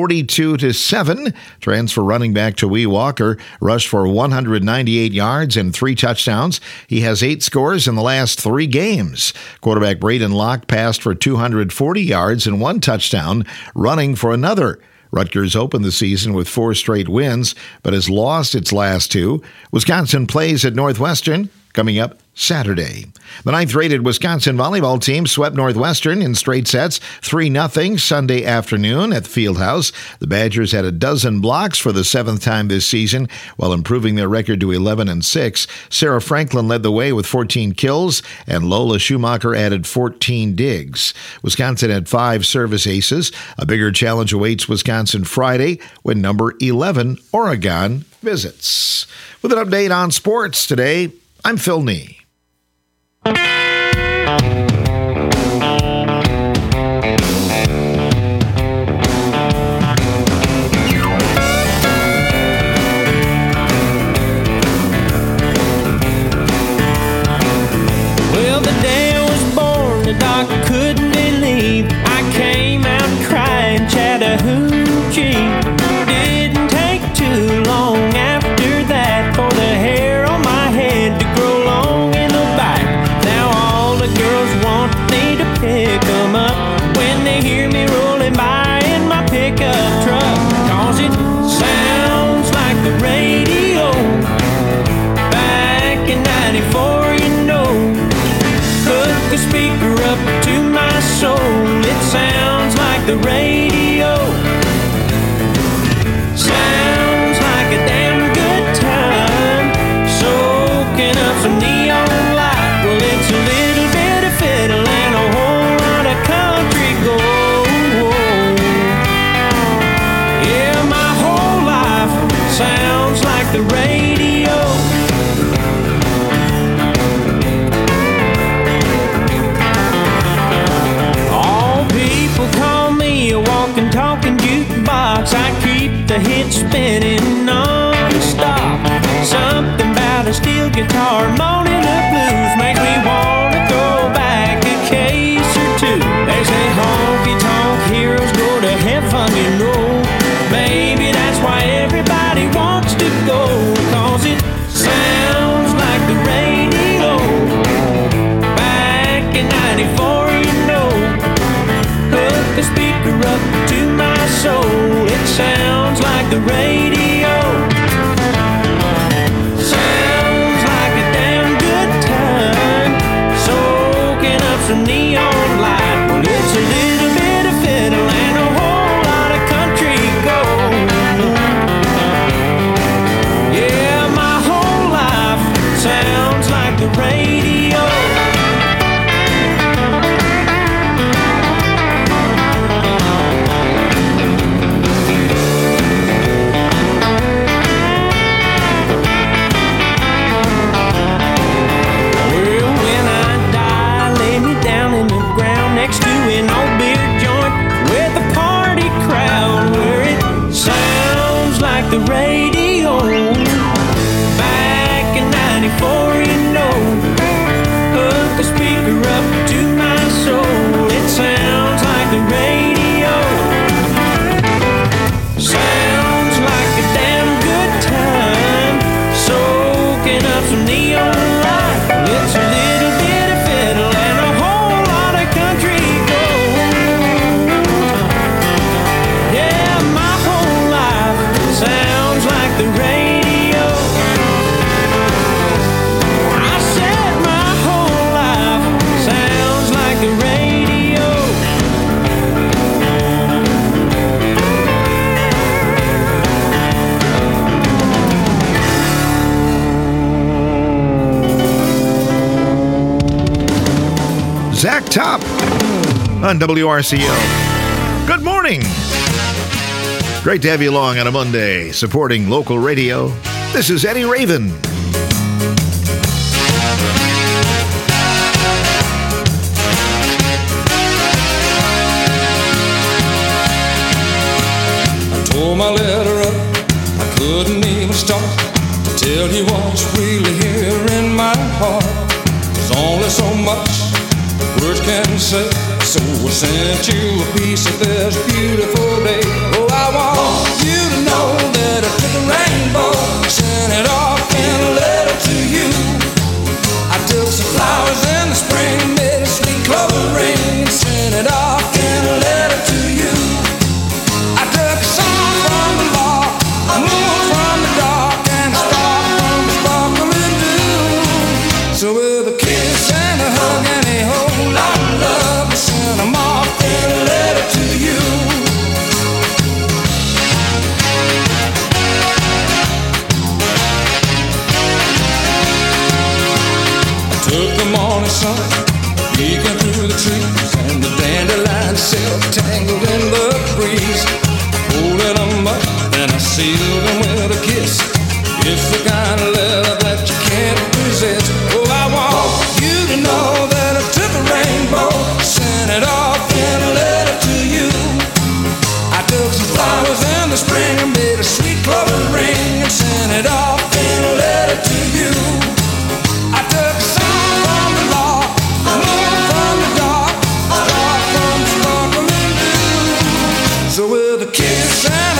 42-7. Transfer running back Tawee Walker rushed for 198 yards and 3 touchdowns. He has 8 scores in the last 3 games. Quarterback Braden Locke passed for 240 yards and 1 touchdown, running for another. Rutgers opened the season with 4 straight wins, but has lost its last 2. Wisconsin plays at Northwestern coming up Saturday. The 9th-rated Wisconsin volleyball team swept Northwestern in straight sets 3-0 Sunday afternoon at the Fieldhouse. The Badgers had a dozen blocks for the 7th time this season while improving their record to 11-6. Sarah Franklin led the way with 14 kills, and Lola Schumacher added 14 digs. Wisconsin had 5 service aces. A bigger challenge awaits Wisconsin Friday when number 11 Oregon visits. With an update on sports today, I'm Phil Nee. Well, cheek. Didn't take too long after that for the hair on my head to grow long in the back. Now all the girls want me to pick them up when they hear me rolling by in my pickup truck. 'Cause it sounds like the radio back in 94, you know. Hook the speaker up to my soul. It sounds like the radio. Sounds like a damn good time. Soaking up some neon light. Well, it's a little bit of fiddle and a whole lot of country gold. Yeah, my whole life sounds like the radio. All people call me a walking, talking jukebox. I keep the hits spinning non-stop. Something about a steel guitar moaning the blues makes me want to throw back a case or two. They say honky-tonk heroes go to heaven, you know. Maybe that's why everybody wants to go. 'Cause it sounds like the radio back in 94, you know. Hook the speaker up to my soul. It sounds like the radio. Sounds like a damn good time. Soaking up some neon light. Well, it's a little bit of fiddle and a whole lot of country gold. Yeah, my whole life sounds like the radio. Well, when I die, lay me down in the ground next to an old beer joint with a party crowd where it sounds like the radio. Back in 94, you know. Hook the speaker up to my soul. It sounds like the radio. Sounds like a damn good time. Soaking up some neon light. It's a little bit of fiddle and a whole lot of country gold. Yeah, my whole life sounds like the radio. I said my whole life sounds like the radio. Zach Top on WRCO. Good morning. Great to have you along on a Monday, supporting local radio. This is Eddie Raven. I tore my letter up, I couldn't even start to tell you what's really here in my heart. There's only so much words can say, so I sent you a piece of this beautiful day. Oh, I want you to know that I took a rainbow, sent it off in a letter to you. I took some flowers in the spring, made a sweet clover ring, sent it off in a letter to you. I took a song from the law, a moon from the dark, and a star from the sparkling dew. So with a kiss and a hug and a whole lot of love, I sent them off in a letter to you. I took the morning sun, peeking through the trees, and the dandelion silk tangled in the breeze. Holding them up, and I sealed them with a kiss. It's the kind of love that you can't resist. Oh, I want you to know that I took a rainbow, sent it off in a letter to you. I took some flowers in the spring and made a sweet clover ring and sent it off in a letter to you. I took a song from the law, a moon from the dark, a star from the sparkling dew. So with a kiss and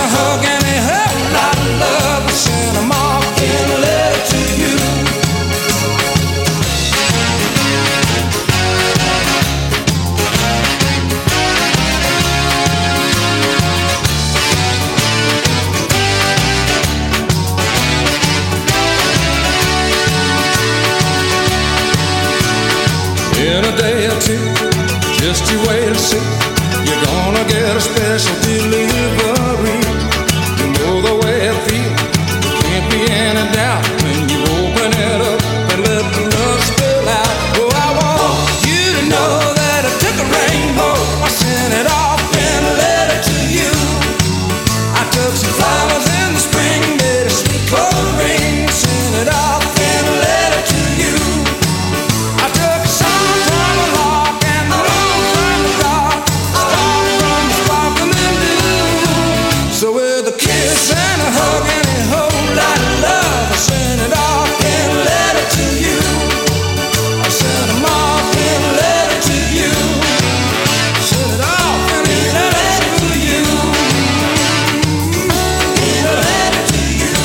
get a special delivery. You know the way I feel, there can't be any doubt when you open it up and let the love spill out. Oh, I want you to know that I took a rainbow, I sent it off in a letter to you. I took some flowers in the spring, made a sweet cold ring, sent it off in a letter to you. I took a song from a lark and the moon from the dark, star from the sparkling blue. So with a kiss and a hug and a whole lot of love, I sent it off in a letter to you. I sent them off in a letter to you. Sent it off in a letter to you. In a letter to you.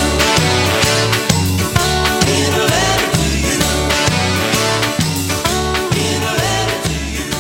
In a letter to you. In a letter to you.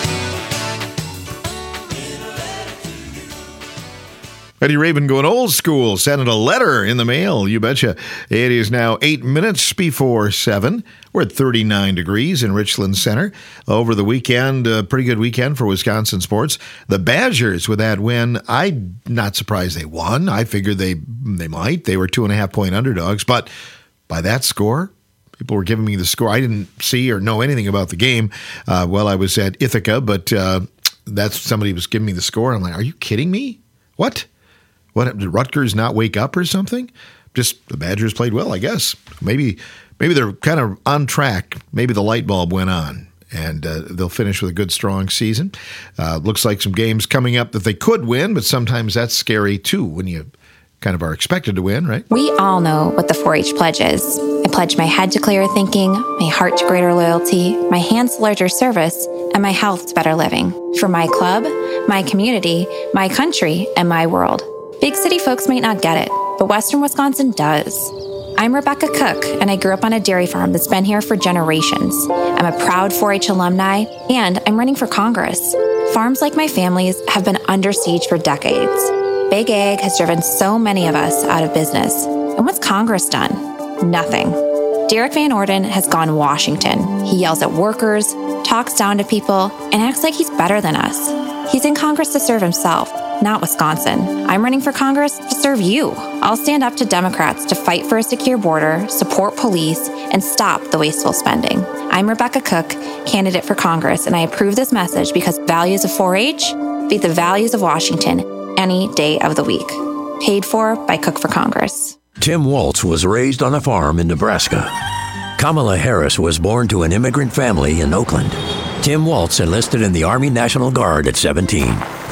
Eddie Raven going old school, sending a letter in the mail. You betcha. It is now 8 minutes before 7. We're at 39 degrees in Richland Center. Over the weekend, a pretty good weekend for Wisconsin sports. The Badgers, with that win, I'm not surprised they won. I figured they might. They were 2.5-point underdogs. But by that score, people were giving me the score. I didn't see or know anything about the game while I was at Ithaca, but that's somebody was giving me the score. I'm like, are you kidding me? What? Did Rutgers not wake up or something? Just the Badgers played well, I guess. Maybe they're kind of on track. Maybe the light bulb went on, and they'll finish with a good, strong season. Looks like some games coming up that they could win, but sometimes that's scary, too, when you kind of are expected to win, right? We all know what the 4-H pledge is. I pledge my head to clearer thinking, my heart to greater loyalty, my hands to larger service, and my health to better living. For my club, my community, my country, and my world. Big city folks might not get it, but Western Wisconsin does. I'm Rebecca Cook, and I grew up on a dairy farm that's been here for generations. I'm a proud 4-H alumni, and I'm running for Congress. Farms like my family's have been under siege for decades. Big Ag has driven so many of us out of business. And what's Congress done? Nothing. Derek Van Orden has gone Washington. He yells at workers, talks down to people, and acts like he's better than us. He's in Congress to serve himself, not Wisconsin. I'm running for Congress to serve you. I'll stand up to Democrats to fight for a secure border, support police, and stop the wasteful spending. I'm Rebecca Cook, candidate for Congress, and I approve this message because values of 4-H beat the values of Washington any day of the week. Paid for by Cook for Congress. Tim Waltz was raised on a farm in Nebraska. Kamala Harris was born to an immigrant family in Oakland. Tim Waltz enlisted in the Army National Guard at 17.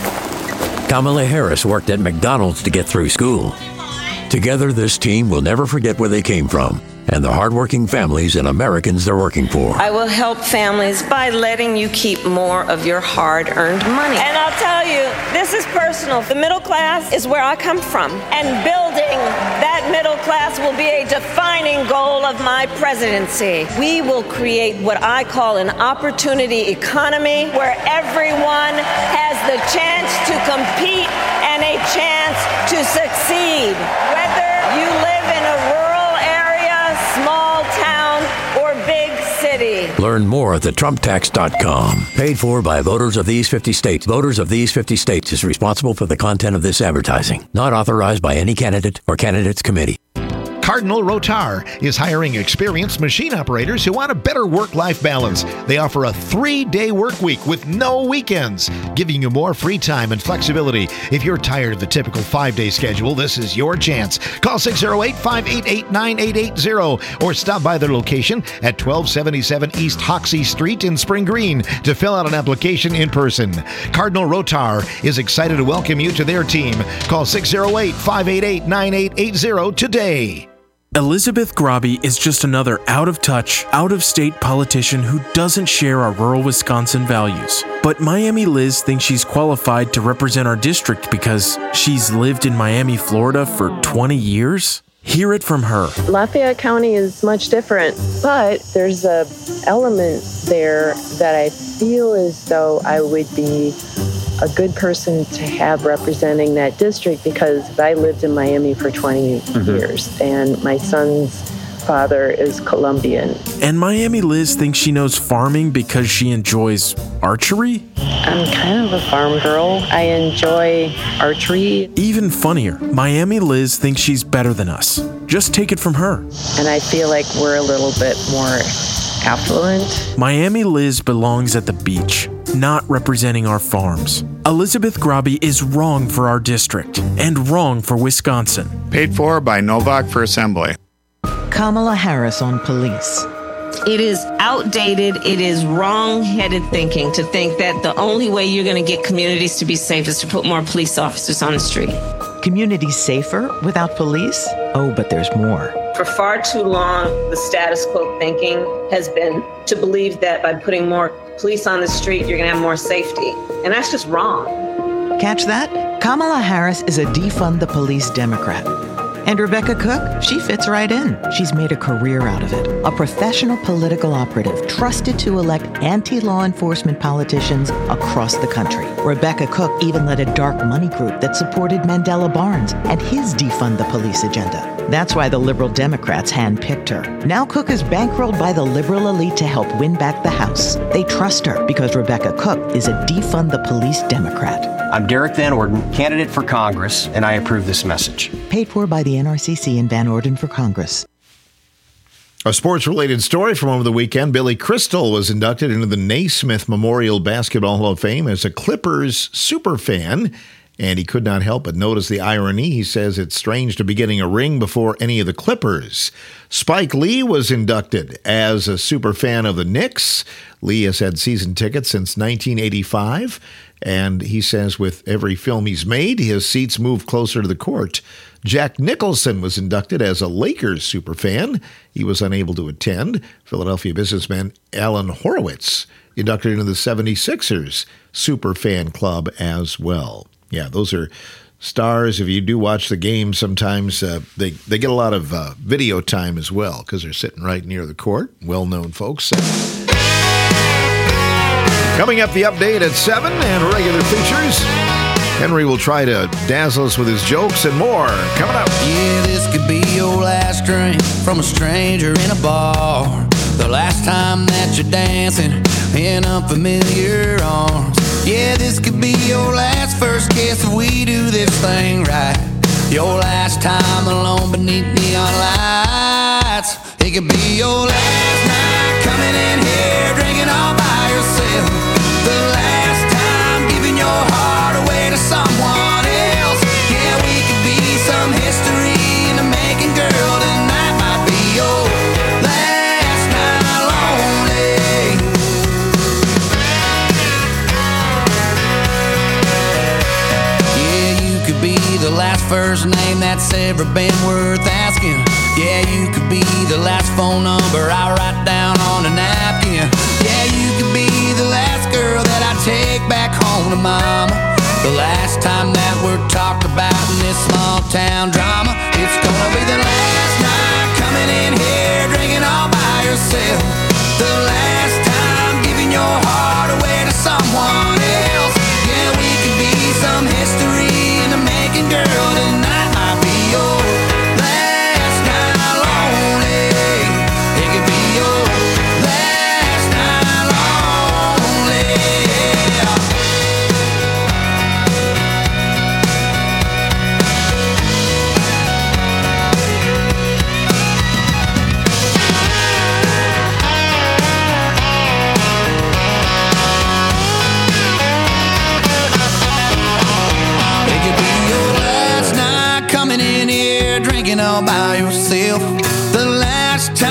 Kamala Harris worked at McDonald's to get through school. Together, this team will never forget where they came from and the hardworking families and Americans they're working for. I will help families by letting you keep more of your hard-earned money. And I'll tell you, this is personal. The middle class is where I come from, and building that middle class will be a defining goal of my presidency. We will create what I call an opportunity economy where everyone has the chance to compete and a chance to succeed. Whether you live in a rural small town, or big city. Learn more at thetrumptax.com. Paid for by voters of these 50 states. Voters of these 50 states is responsible for the content of this advertising. Not authorized by any candidate or candidates committee. Cardinal Rotar is hiring experienced machine operators who want a better work-life balance. They offer a 3-day work week with no weekends, giving you more free time and flexibility. If you're tired of the typical 5-day schedule, this is your chance. Call 608-588-9880 or stop by their location at 1277 East Hoxie Street in Spring Green to fill out an application in person. Cardinal Rotar is excited to welcome you to their team. Call 608-588-9880 today. Elizabeth Grabe is just another out-of-touch, out-of-state politician who doesn't share our rural Wisconsin values. But Miami Liz thinks she's qualified to represent our district because she's lived in Miami, Florida for 20 years. Hear it from her. Lafayette County is much different, but there's a element there that I feel as though I would be a good person to have representing that district because I lived in Miami for 20 years and my sons father is Colombian. And Miami Liz thinks she knows farming because she enjoys archery? I'm kind of a farm girl. I enjoy archery. Even funnier, Miami Liz thinks she's better than us. Just take it from her. And I feel like we're a little bit more affluent. Miami Liz belongs at the beach, not representing our farms. Elizabeth Grabe is wrong for our district and wrong for Wisconsin. Paid for by Novak for Assembly. Kamala Harris on police. It is outdated, it is wrong-headed thinking to think that the only way you're going to get communities to be safe is to put more police officers on the street. Communities safer without police? Oh, but there's more. For far too long, the status quo thinking has been to believe that by putting more police on the street, you're going to have more safety. And that's just wrong. Catch that? Kamala Harris is a defund the police Democrat. And Rebecca Cook, she fits right in. She's made a career out of it. A professional political operative trusted to elect anti-law enforcement politicians across the country. Rebecca Cook even led a dark money group that supported Mandela Barnes and his defund the police agenda. That's why the liberal Democrats handpicked her. Now Cook is bankrolled by the liberal elite to help win back the House. They trust her because Rebecca Cook is a defund the police Democrat. I'm Derek Van Orden, candidate for Congress, and I approve this message. Paid for by the NRCC and Van Orden for Congress. A sports-related story from over the weekend. Billy Crystal was inducted into the Naismith Memorial Basketball Hall of Fame as a Clippers superfan, and he could not help but notice the irony. He says it's strange to be getting a ring before any of the Clippers. Spike Lee was inducted as a superfan of the Knicks. Lee has had season tickets since 1985. And he says with every film he's made, his seats move closer to the court. Jack Nicholson was inducted as a Lakers superfan. He was unable to attend. Philadelphia businessman Alan Horowitz inducted into the 76ers superfan club as well. Yeah, those are stars. If you do watch the game, sometimes they get a lot of video time as well because they're sitting right near the court. Well-known folks. Coming up, the update at 7 and regular features. Henry will try to dazzle us with his jokes and more. Coming up. Yeah, this could be your last drink from a stranger in a bar. The last time that you're dancing in unfamiliar arms. Yeah, this could be your last first kiss if we do this thing right. Your last time alone beneath neon lights. It could be your last night coming in here drinking all by yourself. The last time giving your heart away to someone else. Yeah, we could be some history in the making, girl. Tonight might be your last night lonely. Yeah, you could be the last first name that's ever been worth asking. Yeah, you could be the last phone number I write down on a napkin. Yeah, you could be the last girl that I take back home to mama. The last time that we're talked about in this small town drama. It's gonna be the last night coming in here drinking all by yourself. The last time giving your heart away to someone else. Yeah, we could be some history in the making, girl. Tonight might be your last night lonely. It could be your last night lonely. It could be your last night coming in here drinking all by yourself. The last time